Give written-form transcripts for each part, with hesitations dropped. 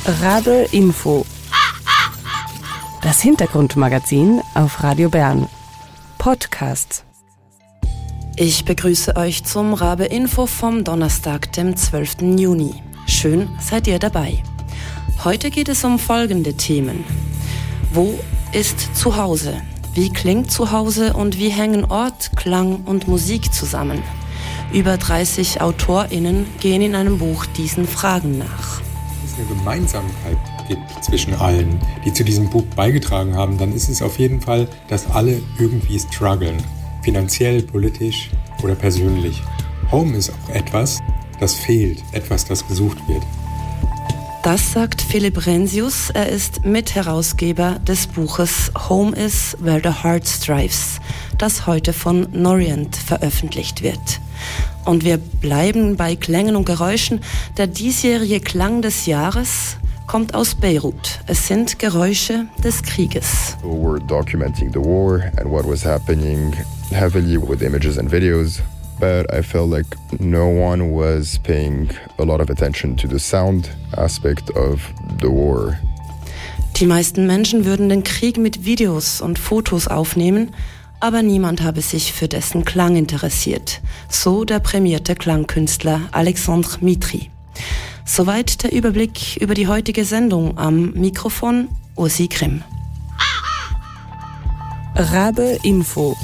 Rabe Info. Das Hintergrundmagazin auf Radio Bern. Podcast. Ich begrüße euch zum Rabe Info vom Donnerstag, dem 12. Juni. Schön seid ihr dabei. Heute geht es um folgende Themen. Wo ist Zuhause? Wie klingt Zuhause und wie hängen Ort, Klang und Musik zusammen? Über 30 AutorInnen gehen in einem Buch diesen Fragen nach. Wenn es eine Gemeinsamkeit gibt zwischen allen, die zu diesem Buch beigetragen haben, dann ist es auf jeden Fall, dass alle irgendwie strugglen. Finanziell, politisch oder persönlich. Home ist auch etwas, das fehlt, etwas, das gesucht wird. Das sagt Philipp Rensius. Er ist Mitherausgeber des Buches Home is Where the Heart Strives, das heute von Norient veröffentlicht wird. Und wir bleiben bei Klängen und Geräuschen. Der diesjährige Klang des Jahres kommt aus Beirut. Es sind Geräusche des Krieges. We're documenting the war and what was happening heavily with images and videos. But I felt like no one was paying a lot of attention to the sound aspect of the war. Die meisten Menschen würden den Krieg mit Videos und Fotos aufnehmen, aber niemand habe sich für dessen Klang interessiert. So der prämierte Klangkünstler Alexandre Mitry. Soweit der Überblick über die heutige Sendung. Am Mikrofon Ursi Grimm. Rabe Info.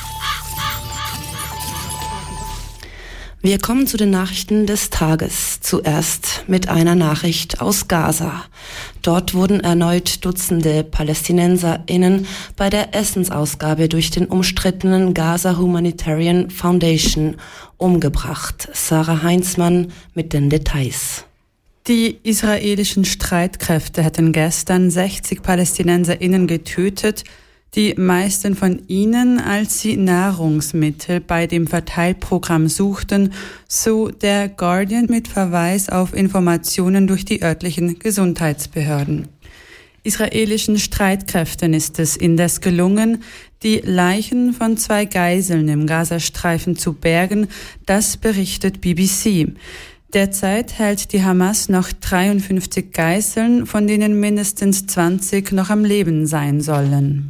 Wir kommen zu den Nachrichten des Tages. Zuerst mit einer Nachricht aus Gaza. Dort wurden erneut Dutzende PalästinenserInnen bei der Essensausgabe durch den umstrittenen Gaza Humanitarian Foundation umgebracht. Sarah Heinzmann mit den Details. Die israelischen Streitkräfte hätten gestern 60 PalästinenserInnen getötet, die meisten von ihnen, als sie Nahrungsmittel bei dem Verteilprogramm suchten, so der Guardian mit Verweis auf Informationen durch die örtlichen Gesundheitsbehörden. Israelischen Streitkräften ist es indes gelungen, die Leichen von 2 Geiseln im Gazastreifen zu bergen, das berichtet BBC. Derzeit hält die Hamas noch 53 Geiseln, von denen mindestens 20 noch am Leben sein sollen.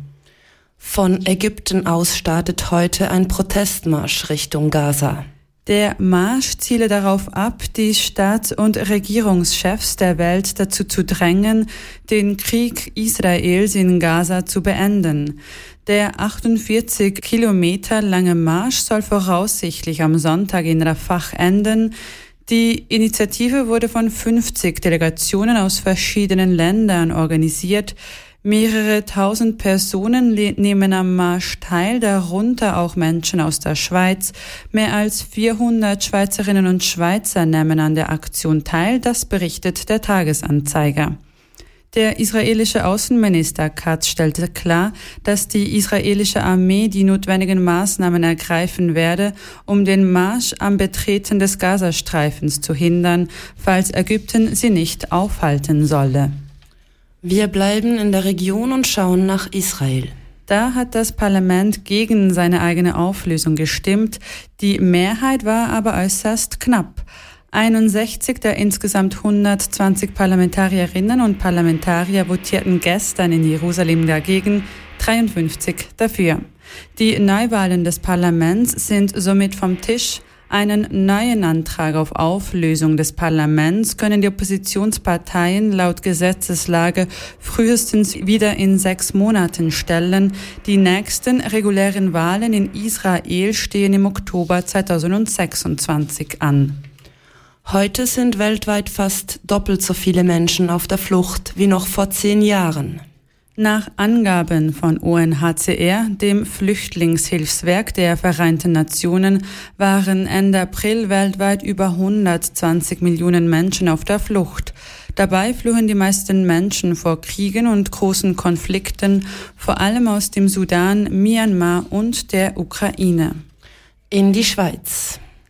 Von Ägypten aus startet heute ein Protestmarsch Richtung Gaza. Der Marsch ziele darauf ab, die Staats- und Regierungschefs der Welt dazu zu drängen, den Krieg Israels in Gaza zu beenden. Der 48 Kilometer lange Marsch soll voraussichtlich am Sonntag in Rafah enden. Die Initiative wurde von 50 Delegationen aus verschiedenen Ländern organisiert. Mehrere tausend Personen nehmen am Marsch teil, darunter auch Menschen aus der Schweiz. Mehr als 400 Schweizerinnen und Schweizer nehmen an der Aktion teil, das berichtet der Tagesanzeiger. Der israelische Außenminister Katz stellte klar, dass die israelische Armee die notwendigen Maßnahmen ergreifen werde, um den Marsch am Betreten des Gazastreifens zu hindern, falls Ägypten sie nicht aufhalten solle. Wir bleiben in der Region und schauen nach Israel. Da hat das Parlament gegen seine eigene Auflösung gestimmt. Die Mehrheit war aber äußerst knapp. 61 der insgesamt 120 Parlamentarierinnen und Parlamentarier votierten gestern in Jerusalem dagegen, 53 dafür. Die Neuwahlen des Parlaments sind somit vom Tisch. Einen neuen Antrag auf Auflösung des Parlaments können die Oppositionsparteien laut Gesetzeslage frühestens wieder in 6 Monaten stellen. Die nächsten regulären Wahlen in Israel stehen im Oktober 2026 an. Heute sind weltweit fast doppelt so viele Menschen auf der Flucht wie noch vor 10 Jahren. Nach Angaben von UNHCR, dem Flüchtlingshilfswerk der Vereinten Nationen, waren Ende April weltweit über 120 Millionen Menschen auf der Flucht. Dabei flohen die meisten Menschen vor Kriegen und großen Konflikten, vor allem aus dem Sudan, Myanmar und der Ukraine. In die Schweiz.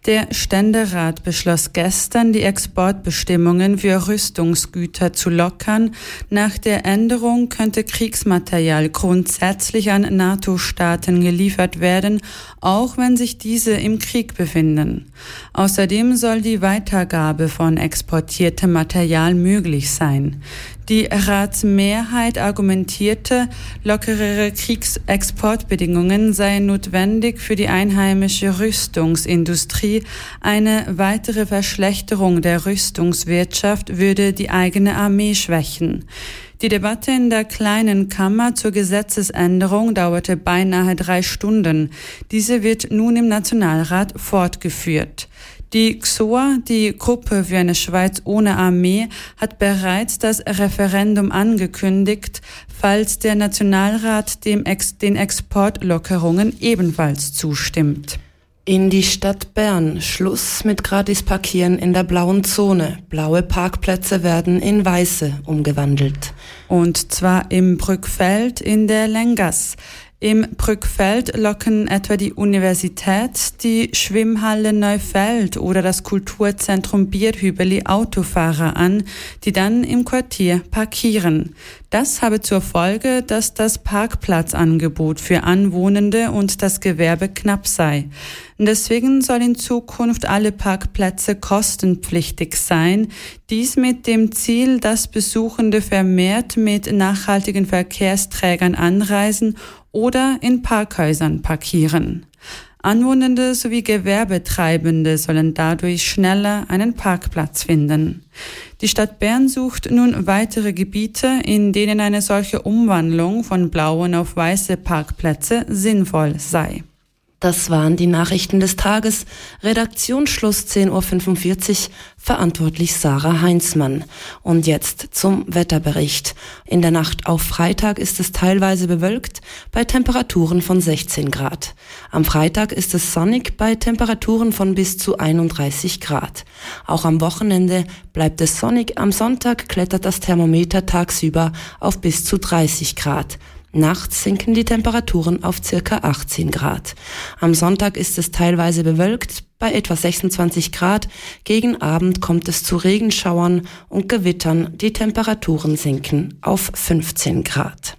Der Ständerat beschloss gestern, die Exportbestimmungen für Rüstungsgüter zu lockern. Nach der Änderung könnte Kriegsmaterial grundsätzlich an NATO-Staaten geliefert werden, auch wenn sich diese im Krieg befinden. Außerdem soll die Weitergabe von exportiertem Material möglich sein. Die Ratsmehrheit argumentierte, lockerere Kriegsexportbedingungen seien notwendig für die einheimische Rüstungsindustrie. Eine weitere Verschlechterung der Rüstungswirtschaft würde die eigene Armee schwächen. Die Debatte in der kleinen Kammer zur Gesetzesänderung dauerte beinahe 3 Stunden. Diese wird nun im Nationalrat fortgeführt. Die XOA, die Gruppe für eine Schweiz ohne Armee, hat bereits das Referendum angekündigt, falls der Nationalrat den Exportlockerungen ebenfalls zustimmt. In die Stadt Bern. Schluss mit Gratisparkieren in der blauen Zone. Blaue Parkplätze werden in weiße umgewandelt. Und zwar im Brückfeld in der Lengasse. Im Brückfeld locken etwa die Universität, die Schwimmhalle Neufeld oder das Kulturzentrum Bierhübeli Autofahrer an, die dann im Quartier parkieren. Das habe zur Folge, dass das Parkplatzangebot für Anwohnende und das Gewerbe knapp sei. Deswegen soll in Zukunft alle Parkplätze kostenpflichtig sein. Dies mit dem Ziel, dass Besuchende vermehrt mit nachhaltigen Verkehrsträgern anreisen oder in Parkhäusern parkieren. Anwohnende sowie Gewerbetreibende sollen dadurch schneller einen Parkplatz finden. Die Stadt Bern sucht nun weitere Gebiete, in denen eine solche Umwandlung von blauen auf weiße Parkplätze sinnvoll sei. Das waren die Nachrichten des Tages. Redaktionsschluss 10.45 Uhr, verantwortlich Sarah Heinzmann. Und jetzt zum Wetterbericht. In der Nacht auf Freitag ist es teilweise bewölkt bei Temperaturen von 16 Grad. Am Freitag ist es sonnig bei Temperaturen von bis zu 31 Grad. Auch am Wochenende bleibt es sonnig. Am Sonntag klettert das Thermometer tagsüber auf bis zu 30 Grad. Nachts sinken die Temperaturen auf ca. 18 Grad. Am Sonntag ist es teilweise bewölkt bei etwa 26 Grad. Gegen Abend kommt es zu Regenschauern und Gewittern. Die Temperaturen sinken auf 15 Grad.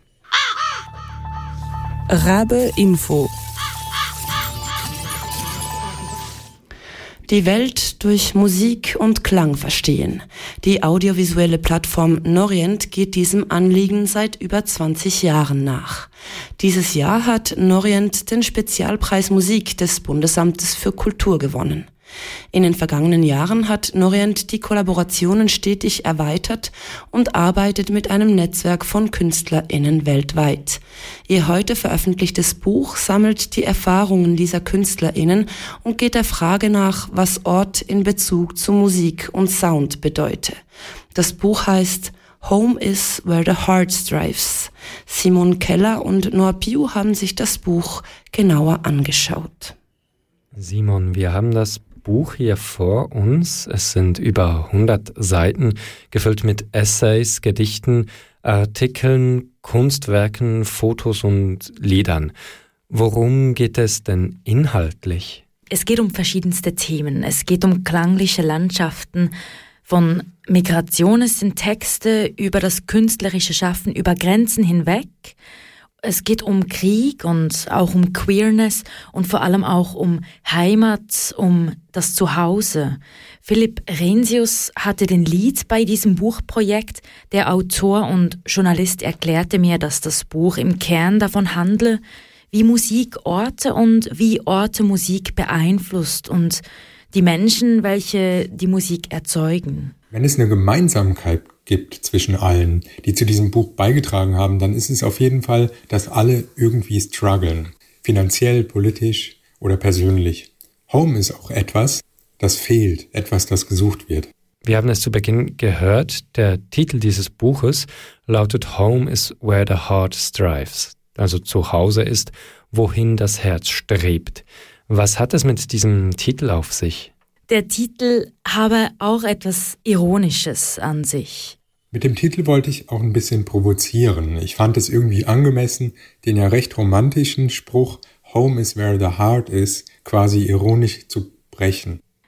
Rabe Info. Die Welt durch Musik und Klang verstehen. Die audiovisuelle Plattform Norient geht diesem Anliegen seit über 20 Jahren nach. Dieses Jahr hat Norient den Spezialpreis Musik des Bundesamtes für Kultur gewonnen. In den vergangenen Jahren hat Norient die Kollaborationen stetig erweitert und arbeitet mit einem Netzwerk von KünstlerInnen weltweit. Ihr heute veröffentlichtes Buch sammelt die Erfahrungen dieser KünstlerInnen und geht der Frage nach, was Ort in Bezug zu Musik und Sound bedeute. Das Buch heißt Home is where the heart strives. Simon Keller und Noah Piu haben sich das Buch genauer angeschaut. Simon, wir haben das Buch hier vor uns. Es sind über 100 Seiten, gefüllt mit Essays, Gedichten, Artikeln, Kunstwerken, Fotos und Liedern. Worum geht es denn inhaltlich? Es geht um verschiedenste Themen. Es geht um klangliche Landschaften. Von Migration, es sind Texte über das künstlerische Schaffen über Grenzen hinweg. Es geht um Krieg und auch um Queerness und vor allem auch um Heimat, um das Zuhause. Philipp Rensius hatte den Lead bei diesem Buchprojekt. Der Autor und Journalist erklärte mir, dass das Buch im Kern davon handle, wie Musik Orte und wie Orte Musik beeinflusst und die Menschen, welche die Musik erzeugen. Wenn es eine Gemeinsamkeit gibt zwischen allen, die zu diesem Buch beigetragen haben, dann ist es auf jeden Fall, dass alle irgendwie strugglen. Finanziell, politisch oder persönlich. Home ist auch etwas, das fehlt, etwas, das gesucht wird. Wir haben es zu Beginn gehört, der Titel dieses Buches lautet Home is where the heart strives. Also zu Hause ist, wohin das Herz strebt. Was hat es mit diesem Titel auf sich? Der Titel habe auch etwas Ironisches an sich. Mit dem Titel wollte ich auch ein bisschen provozieren. Ich fand es irgendwie angemessen, den ja recht romantischen Spruch Home is where the heart is quasi ironisch zu brechen.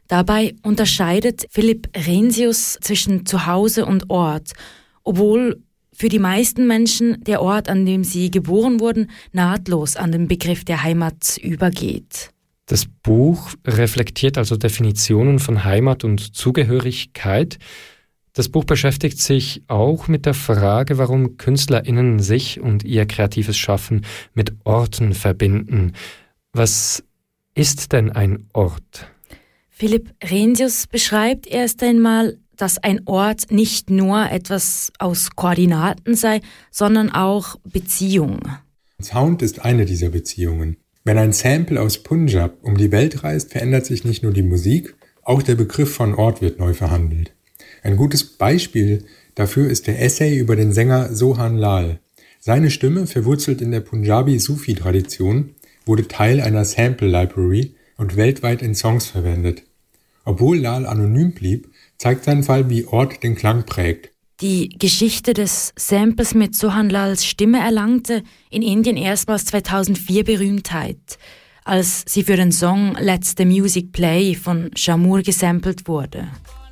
Dabei unterscheidet Philipp Renzius zwischen Zuhause und Ort, obwohl für die meisten Menschen der Ort, an dem sie geboren wurden, nahtlos an den Begriff der Heimat übergeht. Das Buch reflektiert also Definitionen von Heimat und Zugehörigkeit. Das Buch beschäftigt sich auch mit der Frage, warum KünstlerInnen sich und ihr kreatives Schaffen mit Orten verbinden. Was ist denn ein Ort? Philipp Renzius beschreibt erst einmal, dass ein Ort nicht nur etwas aus Koordinaten sei, sondern auch Beziehung. Sound ist eine dieser Beziehungen. Wenn ein Sample aus Punjab um die Welt reist, verändert sich nicht nur die Musik, auch der Begriff von Ort wird neu verhandelt. Ein gutes Beispiel dafür ist der Essay über den Sänger Sohan Lal. Seine Stimme, verwurzelt in der Punjabi-Sufi-Tradition, wurde Teil einer Sample-Library und weltweit in Songs verwendet. Obwohl Lal anonym blieb, zeigt sein Fall, wie Ort den Klang prägt. Die Geschichte des Samples mit Sohan Lals Stimme erlangte in Indien erstmals 2004 Berühmtheit, als sie für den Song Let the Music Play von Shamur gesampelt wurde.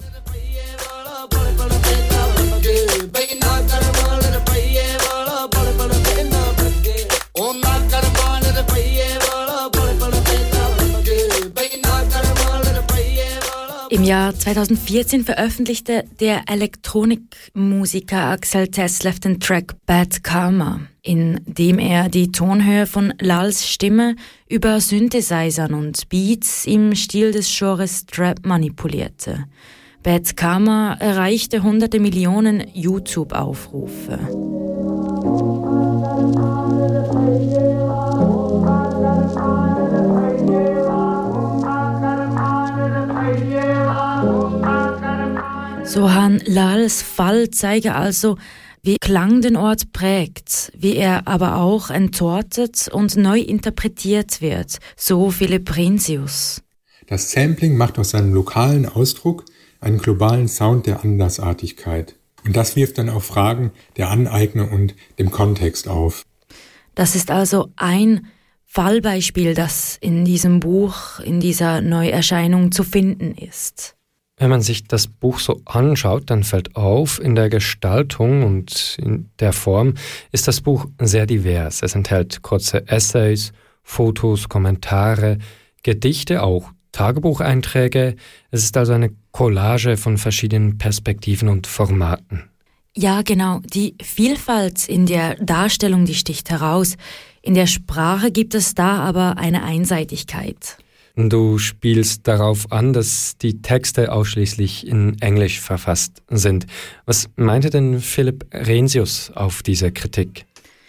Im Jahr 2014 veröffentlichte der Elektronikmusiker Axel Teslev den Track Bad Karma, in dem er die Tonhöhe von Lals Stimme über Synthesizern und Beats im Stil des Genres Trap manipulierte. Bad Karma erreichte hunderte Millionen YouTube-Aufrufe. Sohan Lals Fall zeige also, wie Klang den Ort prägt, wie er aber auch entortet und neu interpretiert wird, so Philipp Renzius. Das Sampling macht aus seinem lokalen Ausdruck einen globalen Sound der Andersartigkeit. Und das wirft dann auch Fragen der Aneignung und dem Kontext auf. Das ist also ein Fallbeispiel, das in diesem Buch, in dieser Neuerscheinung zu finden ist. Wenn man sich das Buch so anschaut, dann fällt auf, in der Gestaltung und in der Form ist das Buch sehr divers. Es enthält kurze Essays, Fotos, Kommentare, Gedichte, auch Tagebucheinträge. Es ist also eine Collage von verschiedenen Perspektiven und Formaten. Ja, genau. Die Vielfalt in der Darstellung, die sticht heraus. In der Sprache gibt es da aber eine Einseitigkeit. Du spielst darauf an, dass die Texte ausschließlich in Englisch verfasst sind. Was meinte denn Philipp Renzius auf diese Kritik?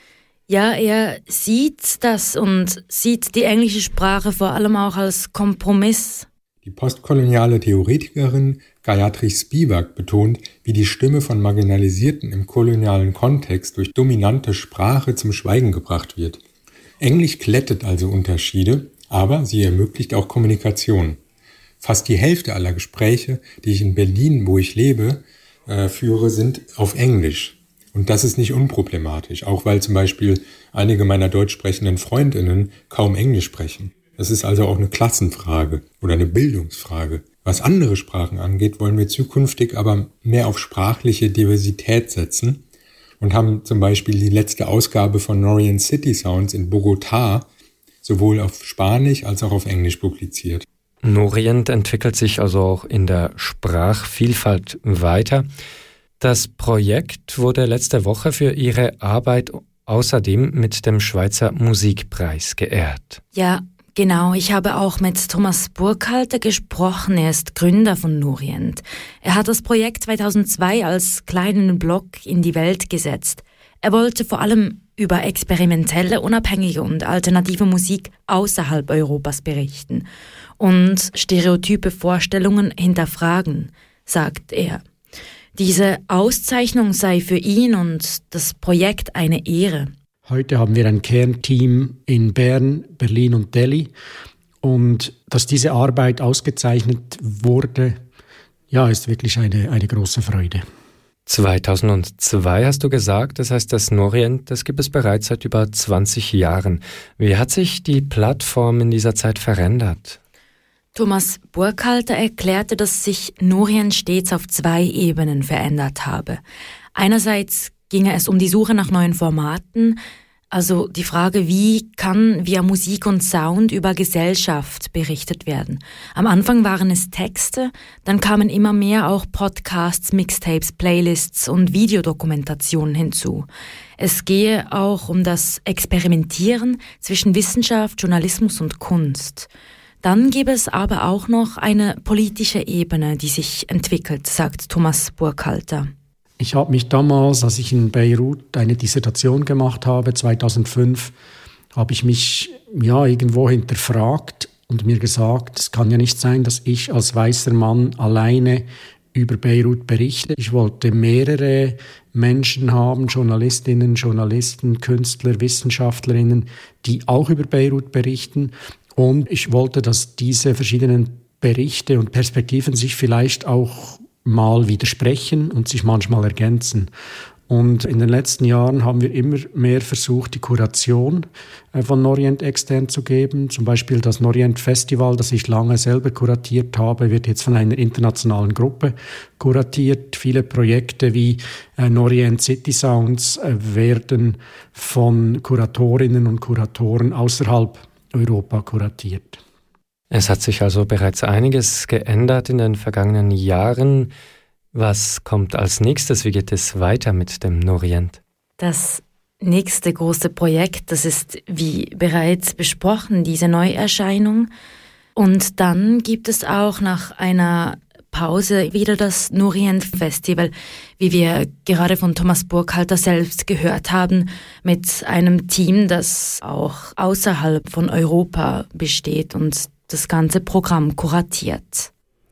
Ja, er sieht das und sieht die englische Sprache vor allem auch als Kompromiss. Die postkoloniale Theoretikerin Gayatri Spivak betont, wie die Stimme von Marginalisierten im kolonialen Kontext durch dominante Sprache zum Schweigen gebracht wird. Englisch glättet also Unterschiede, aber sie ermöglicht auch Kommunikation. Fast die Hälfte aller Gespräche, die ich in Berlin, wo ich lebe, führe, sind auf Englisch. Und das ist nicht unproblematisch, auch weil zum Beispiel einige meiner deutsch sprechenden FreundInnen kaum Englisch sprechen. Das ist also auch eine Klassenfrage oder eine Bildungsfrage. Was andere Sprachen angeht, wollen wir zukünftig aber mehr auf sprachliche Diversität setzen und haben zum Beispiel die letzte Ausgabe von Norian City Sounds in Bogotá sowohl auf Spanisch als auch auf Englisch publiziert. Norient entwickelt sich also auch in der Sprachvielfalt weiter. Das Projekt wurde letzte Woche für ihre Arbeit außerdem mit dem Schweizer Musikpreis geehrt. Ja, genau. Ich habe auch mit Thomas Burkhalter gesprochen. Er ist Gründer von Norient. Er hat das Projekt 2002 als kleinen Blog in die Welt gesetzt. Er wollte vor allem über experimentelle, unabhängige und alternative Musik außerhalb Europas berichten und stereotype Vorstellungen hinterfragen, sagt er. Diese Auszeichnung sei für ihn und das Projekt eine Ehre. Heute haben wir ein Kernteam in Bern, Berlin und Delhi. Und dass diese Arbeit ausgezeichnet wurde, ja, ist wirklich eine große Freude. 2002 hast du gesagt, das heißt, das Norient, das gibt es bereits seit über 20 Jahren. Wie hat sich die Plattform in dieser Zeit verändert? Thomas Burkhalter erklärte, dass sich Norient stets auf 2 Ebenen verändert habe. Einerseits ginge es um die Suche nach neuen Formaten, also die Frage, wie kann via Musik und Sound über Gesellschaft berichtet werden. Am Anfang waren es Texte, dann kamen immer mehr auch Podcasts, Mixtapes, Playlists und Videodokumentationen hinzu. Es gehe auch um das Experimentieren zwischen Wissenschaft, Journalismus und Kunst. Dann gäbe es aber auch noch eine politische Ebene, die sich entwickelt, sagt Thomas Burkhalter. Ich habe mich damals, als ich in Beirut eine Dissertation gemacht habe, 2005, habe ich mich irgendwo hinterfragt und mir gesagt, es kann ja nicht sein, dass ich als weißer Mann alleine über Beirut berichte. Ich wollte mehrere Menschen haben, Journalistinnen, Journalisten, Künstler, Wissenschaftlerinnen, die auch über Beirut berichten. Und ich wollte, dass diese verschiedenen Berichte und Perspektiven sich vielleicht auch mal widersprechen und sich manchmal ergänzen. Und in den letzten Jahren haben wir immer mehr versucht, die Kuration von Norient extern zu geben. Zum Beispiel das Norient Festival, das ich lange selber kuratiert habe, wird jetzt von einer internationalen Gruppe kuratiert. Viele Projekte wie Norient City Sounds werden von Kuratorinnen und Kuratoren außerhalb Europa kuratiert. Es hat sich also bereits einiges geändert in den vergangenen Jahren. Was kommt als nächstes? Wie geht es weiter mit dem Norient? Das nächste große Projekt, das ist, wie bereits besprochen, diese Neuerscheinung. Und dann gibt es auch nach einer Pause wieder das Norient Festival, wie wir gerade von Thomas Burkhalter selbst gehört haben, mit einem Team, das auch außerhalb von Europa besteht und das ganze Programm kuratiert.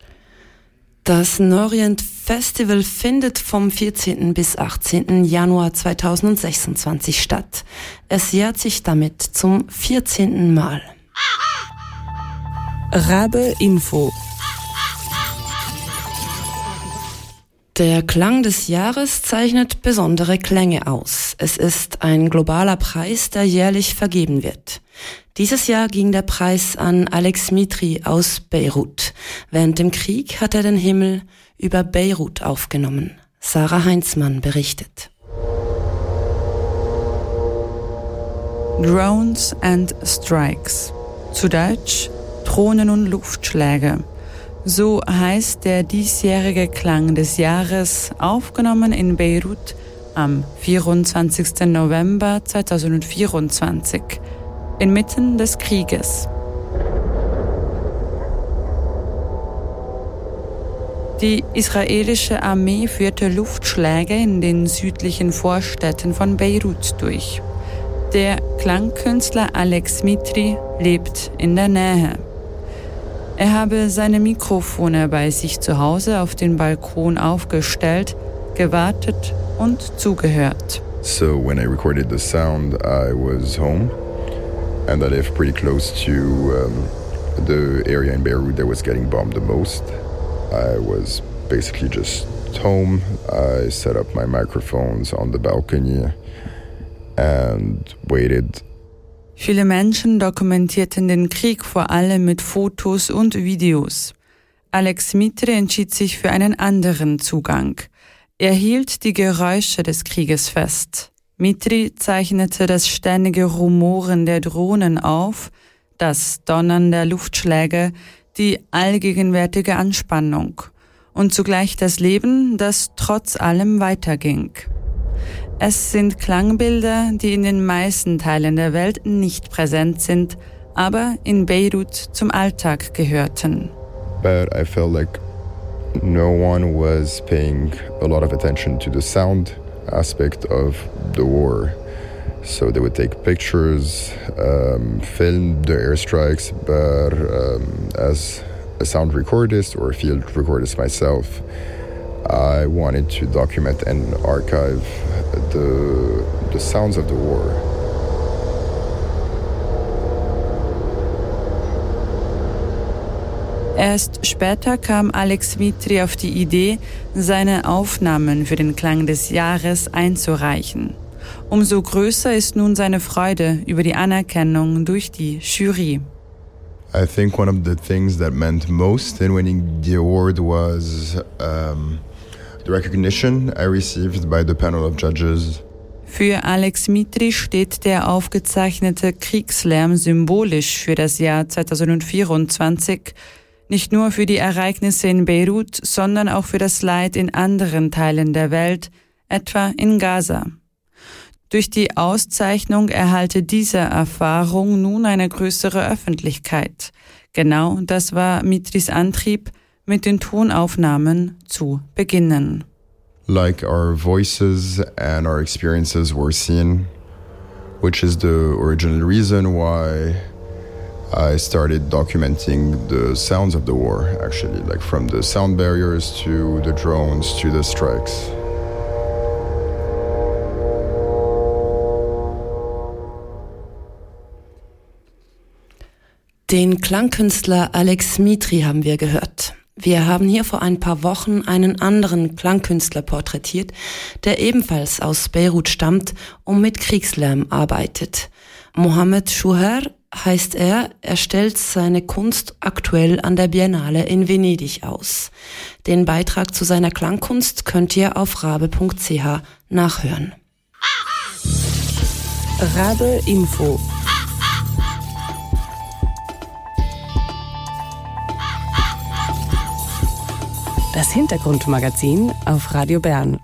Das Norient Festival findet vom 14. bis 18. Januar 2026 statt. Es jährt sich damit zum 14. Mal. Rabe Info. Der Klang des Jahres zeichnet besondere Klänge aus. Es ist ein globaler Preis, der jährlich vergeben wird. Dieses Jahr ging der Preis an Alex Mitri aus Beirut. Während dem Krieg hat er den Himmel über Beirut aufgenommen. Sarah Heinzmann berichtet. Drones and Strikes. Zu Deutsch Drohnen und Luftschläge. So heißt der diesjährige Klang des Jahres, aufgenommen in Beirut am 24. November 2024, inmitten des Krieges. Die israelische Armee führte Luftschläge in den südlichen Vorstädten von Beirut durch. Der Klangkünstler Alex Mitri lebt in der Nähe. Er habe seine Mikrofone bei sich zu Hause auf den Balkon aufgestellt, gewartet und zugehört. So when I recorded the sound, I was home and I live pretty close to the area in Beirut that was getting bombed the most. I was basically just home. I set up my microphones on the balcony and waited. Viele Menschen dokumentierten den Krieg vor allem mit Fotos und Videos. Alex Mitri entschied sich für einen anderen Zugang. Er hielt die Geräusche des Krieges fest. Mitri zeichnete das ständige Rumoren der Drohnen auf, das Donnern der Luftschläge, die allgegenwärtige Anspannung und zugleich das Leben, das trotz allem weiterging. Es sind Klangbilder, die in den meisten Teilen der Welt nicht präsent sind, aber in Beirut zum Alltag gehörten. But I felt like no one was paying a lot of attention to the sound aspect of the war. So they would take pictures, film the airstrikes, but as a sound recordist or a field recordist myself, I wanted to document and archive the sounds of the war. Erst später kam Alex Mitri auf die Idee, seine Aufnahmen für den Klang des Jahres einzureichen. Umso größer ist nun seine Freude über die Anerkennung durch die Jury. I think one of the things that meant most in winning the award was the recognition I received by the panel of judges. Für Alex Mitri steht der aufgezeichnete Kriegslärm symbolisch für das Jahr 2024, nicht nur für die Ereignisse in Beirut, sondern auch für das Leid in anderen Teilen der Welt, etwa in Gaza. Durch die Auszeichnung erhalte diese Erfahrung nun eine größere Öffentlichkeit. Genau das war Mitris Antrieb, mit den Tonaufnahmen zu beginnen. Like our voices and our experiences were seen, which is the original reason why I started documenting the sounds of the war, actually, like from the sound barriers to the drones to the strikes. Den Klangkünstler Alex Mitri haben wir gehört. Wir haben hier vor ein paar Wochen einen anderen Klangkünstler porträtiert, der ebenfalls aus Beirut stammt und mit Kriegslärm arbeitet. Mohamed Chouher heißt er stellt seine Kunst aktuell an der Biennale in Venedig aus. Den Beitrag zu seiner Klangkunst könnt ihr auf rabe.ch nachhören. Rabe Info. Das Hintergrundmagazin auf Radio Bern.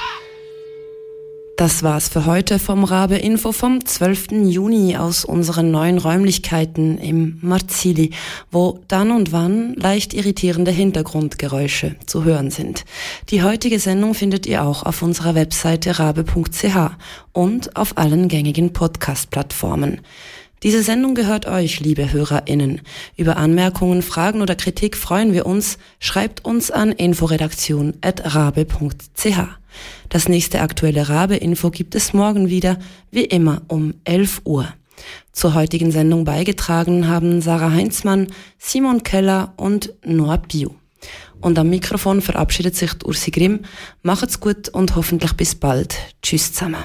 Das war's für heute vom Rabe Info vom 12. Juni aus unseren neuen Räumlichkeiten im Marzili, wo dann und wann leicht irritierende Hintergrundgeräusche zu hören sind. Die heutige Sendung findet ihr auch auf unserer Webseite rabe.ch und auf allen gängigen Podcast-Plattformen. Diese Sendung gehört euch, liebe HörerInnen. Über Anmerkungen, Fragen oder Kritik freuen wir uns. Schreibt uns an inforedaktion@rabe.ch. Das nächste aktuelle Rabe-Info gibt es morgen wieder, wie immer um 11 Uhr. Zur heutigen Sendung beigetragen haben Sarah Heinzmann, Simon Keller und Noah Piu. Und am Mikrofon verabschiedet sich Ursi Grimm. Macht's gut und hoffentlich bis bald. Tschüss zusammen.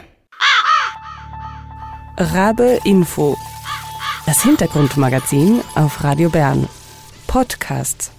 Rabe Info. Das Hintergrundmagazin auf Radio Bern. Podcasts.